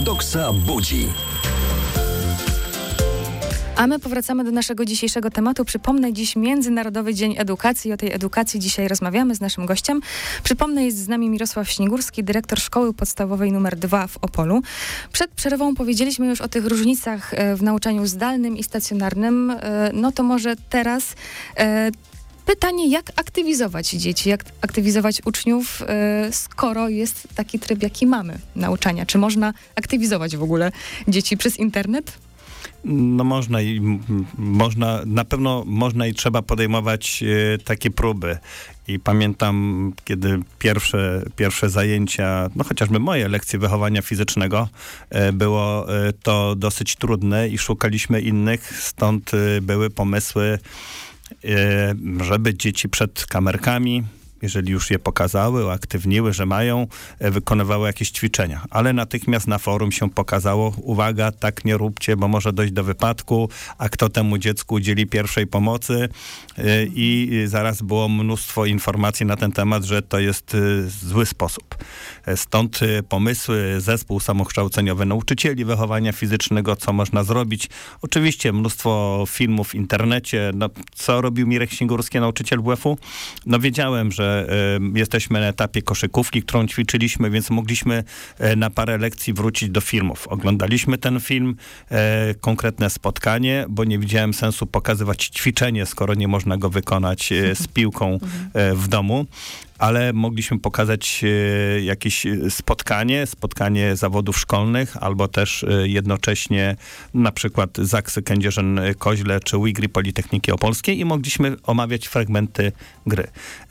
Doksa budzi. A my powracamy do naszego dzisiejszego tematu. Przypomnę, dziś Międzynarodowy Dzień Edukacji. O tej edukacji dzisiaj rozmawiamy z naszym gościem. Przypomnę, jest z nami Mirosław Śnigurski, dyrektor Szkoły Podstawowej nr 2 w Opolu. Przed przerwą powiedzieliśmy już o tych różnicach w nauczaniu zdalnym i stacjonarnym. No to może teraz pytanie, jak aktywizować dzieci, jak aktywizować uczniów, skoro jest taki tryb, jaki mamy nauczania. Czy można aktywizować w ogóle dzieci przez internet? No na pewno można i trzeba podejmować takie próby. I pamiętam, kiedy pierwsze zajęcia, no chociażby moje lekcje wychowania fizycznego, było to dosyć trudne i szukaliśmy innych, stąd były pomysły, żeby dzieci przed kamerkami, jeżeli już je pokazały, uaktywniły, że mają, wykonywały jakieś ćwiczenia. Ale natychmiast na forum się pokazało, uwaga, tak nie róbcie, bo może dojść do wypadku, a kto temu dziecku udzieli pierwszej pomocy? I zaraz było mnóstwo informacji na ten temat, że to jest zły sposób. Stąd pomysły, zespół samokształceniowy nauczycieli wychowania fizycznego, co można zrobić. Oczywiście mnóstwo filmów w internecie. No, co robił Mirek Śnigurski, nauczyciel WF-u? No wiedziałem, że jesteśmy na etapie koszykówki, którą ćwiczyliśmy, więc mogliśmy na parę lekcji wrócić do filmów. Oglądaliśmy ten film, konkretne spotkanie, bo nie widziałem sensu pokazywać ćwiczenie, skoro nie można go wykonać z piłką w domu. Ale mogliśmy pokazać jakieś spotkanie zawodów szkolnych, albo też jednocześnie na przykład Zaksy Kędzierzyn-Koźle czy Wigry Politechniki Opolskiej i mogliśmy omawiać fragmenty gry.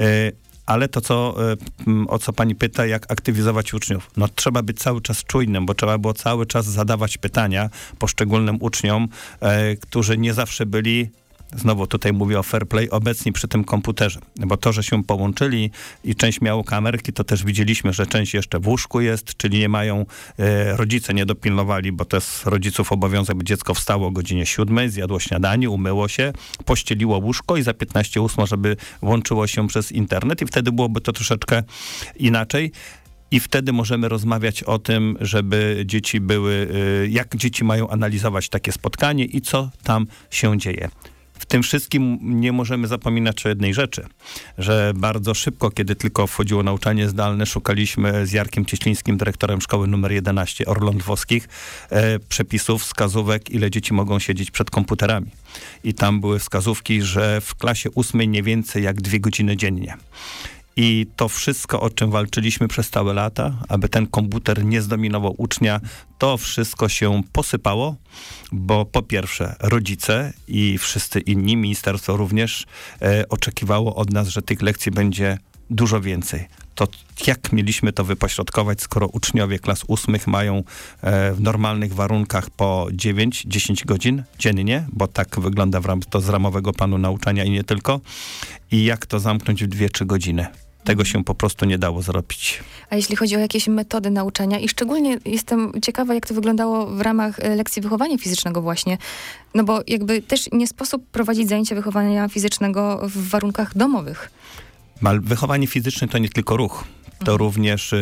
Ale to, o co pani pyta, jak aktywizować uczniów? No trzeba być cały czas czujnym, bo trzeba było cały czas zadawać pytania poszczególnym uczniom, którzy nie zawsze byli, znowu tutaj mówię o fair play, obecni przy tym komputerze. Bo to, że się połączyli i część miało kamerki, to też widzieliśmy, że część jeszcze w łóżku jest, czyli nie mają, rodzice nie dopilnowali, bo to jest rodziców obowiązek, by dziecko wstało o godzinie 7, zjadło śniadanie, umyło się, pościeliło łóżko i za 15:08, żeby włączyło się przez internet i wtedy byłoby to troszeczkę inaczej. I wtedy możemy rozmawiać o tym, żeby dzieci jak dzieci mają analizować takie spotkanie i co tam się dzieje. W tym wszystkim nie możemy zapominać o jednej rzeczy, że bardzo szybko, kiedy tylko wchodziło nauczanie zdalne, szukaliśmy z Jarkiem Cieślińskim, dyrektorem szkoły nr 11 Orląt Włoskich, przepisów, wskazówek, ile dzieci mogą siedzieć przed komputerami. I tam były wskazówki, że w klasie 8 nie więcej jak 2 godziny dziennie. I to wszystko, o czym walczyliśmy przez całe lata, aby ten komputer nie zdominował ucznia, to wszystko się posypało, bo po pierwsze rodzice i wszyscy inni, ministerstwo również, oczekiwało od nas, że tych lekcji będzie dużo więcej. To jak mieliśmy to wypośrodkować, skoro uczniowie klas 8 mają w normalnych warunkach po 9-10 godzin dziennie, bo tak wygląda to z ramowego planu nauczania i nie tylko. I jak to zamknąć w 2-3 godziny? Tego się po prostu nie dało zrobić. A jeśli chodzi o jakieś metody nauczania i szczególnie jestem ciekawa, jak to wyglądało w ramach lekcji wychowania fizycznego właśnie, no bo jakby też nie sposób prowadzić zajęcia wychowania fizycznego w warunkach domowych. Wychowanie fizyczne to nie tylko ruch. To również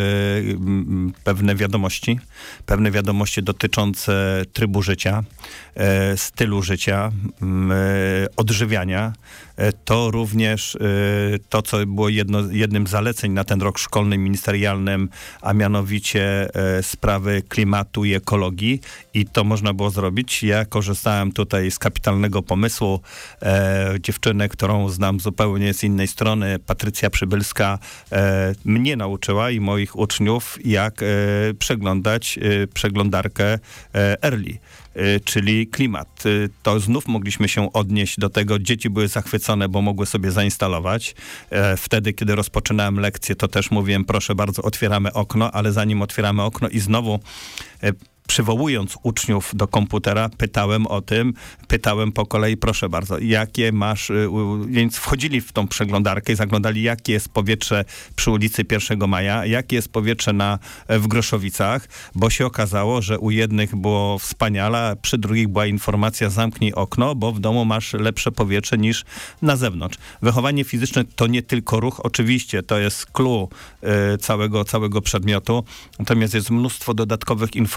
pewne wiadomości dotyczące trybu życia, stylu życia, odżywiania. To również to, co było jednym z zaleceń na ten rok szkolny ministerialnym, a mianowicie sprawy klimatu i ekologii. I to można było zrobić. Ja korzystałem tutaj z kapitalnego pomysłu. Dziewczynę, którą znam zupełnie z innej strony, Patrycja Przybylska, mnie nauczyła i moich uczniów, jak przeglądać przeglądarkę Early, czyli klimat. To znów mogliśmy się odnieść do tego. Dzieci były zachwycone, bo mogły sobie zainstalować. Wtedy, kiedy rozpoczynałem lekcję, to też mówiłem, proszę bardzo, otwieramy okno, ale zanim otwieramy okno i znowu przywołując uczniów do komputera, pytałem po kolei, proszę bardzo, jakie masz, więc wchodzili w tą przeglądarkę i zaglądali, jakie jest powietrze przy ulicy 1 Maja, jakie jest powietrze w Groszowicach, bo się okazało, że u jednych było wspaniale, a przy drugich była informacja, zamknij okno, bo w domu masz lepsze powietrze niż na zewnątrz. Wychowanie fizyczne to nie tylko ruch, oczywiście, to jest clou całego przedmiotu, natomiast jest mnóstwo dodatkowych informacji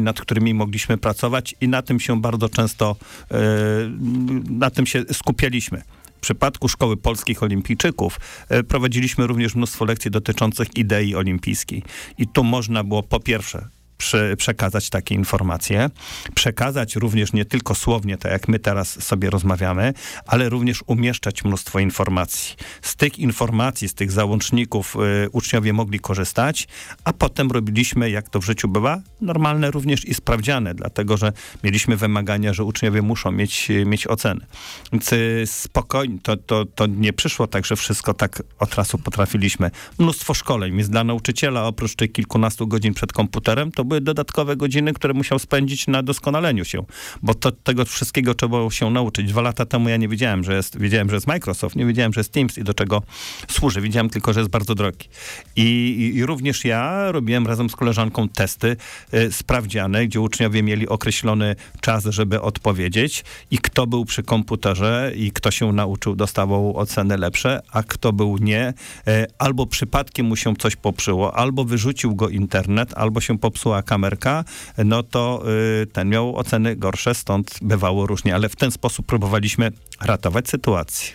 zajęci, nad którymi mogliśmy pracować i na tym się bardzo często, na tym się skupialiśmy. W przypadku Szkoły Polskich Olimpijczyków prowadziliśmy również mnóstwo lekcji dotyczących idei olimpijskiej. I tu można było po pierwsze przekazać takie informacje, przekazać również nie tylko słownie, tak jak my teraz sobie rozmawiamy, ale również umieszczać mnóstwo informacji. Z tych informacji, z tych załączników uczniowie mogli korzystać, a potem robiliśmy, jak to w życiu bywa, normalne również i sprawdziane, dlatego że mieliśmy wymagania, że uczniowie muszą mieć oceny. Więc spokojnie, to nie przyszło tak, że wszystko tak od razu potrafiliśmy. Mnóstwo szkoleń. Więc dla nauczyciela oprócz tych kilkunastu godzin przed komputerem, to były dodatkowe godziny, które musiał spędzić na doskonaleniu się, bo tego wszystkiego trzeba było się nauczyć. 2 lata temu ja nie wiedziałem, wiedziałem, że jest Microsoft, nie wiedziałem, że jest Teams i do czego służy. Wiedziałem tylko, że jest bardzo drogi. I również ja robiłem razem z koleżanką testy sprawdziane, gdzie uczniowie mieli określony czas, żeby odpowiedzieć i kto był przy komputerze i kto się nauczył, dostawał oceny lepsze, a kto był nie, albo przypadkiem mu się coś poprzyło, albo wyrzucił go internet, albo się popsuła kamerka, no to ten miał oceny gorsze, stąd bywało różnie, ale w ten sposób próbowaliśmy ratować sytuację.